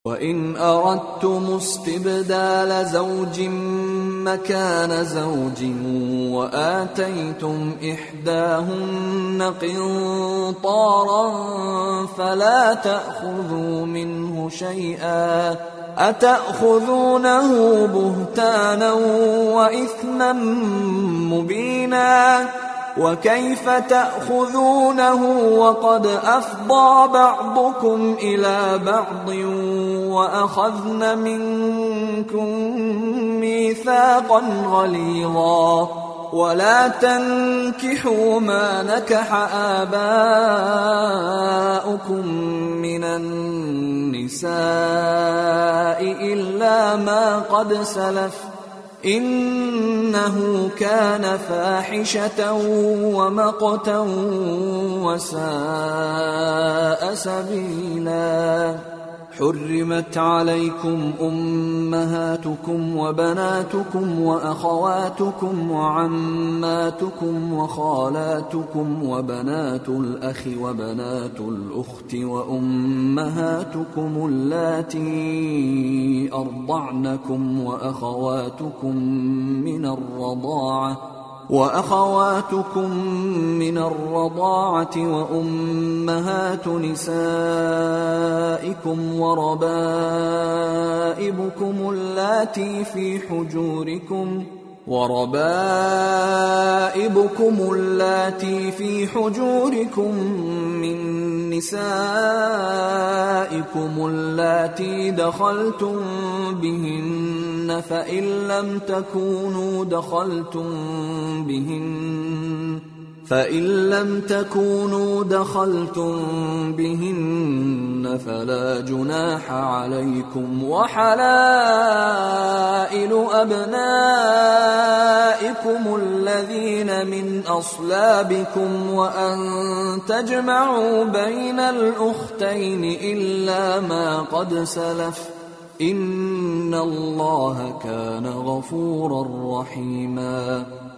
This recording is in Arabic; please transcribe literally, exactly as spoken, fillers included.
وإن أردتم استبدال زوج مكان زوج وآتيتم إحداهن قنطارا فلا تأخذوا منه شيئا أتأخذونه بهتانا وإثما مبينا وكيف تأخذونه وقد أفضى بعضكم إلى بعض وأخذن منكم ميثاقا غليظا ولا تنكحوا ما نكح آباؤكم من النساء إلا ما قد سلف إنه كان فاحشة ومقتا وساء سبيلا حرمت عليكم أمهاتكم وبناتكم وأخواتكم وعماتكم وخالاتكم وبنات الأخ وبنات الأخت وأمهاتكم اللاتي أرضعنكم وأخواتكم من الرضاعة وأخواتكم من الرضاعة وأمهات نسائكم وربائبكم اللاتي في حجوركم وربائبكم اللاتي في حجوركم من نسائكم اللاتي دخلتم بهن فإن لم تكونوا دخلتم بهن فإن لم تكونوا دخلتم بهن فلا جناح عليكم وحلائل أبنائكم الذين من أصلابكم وأن تجمعوا بين الأختين إلا ما قد سلف إن الله كان غفورا رحيما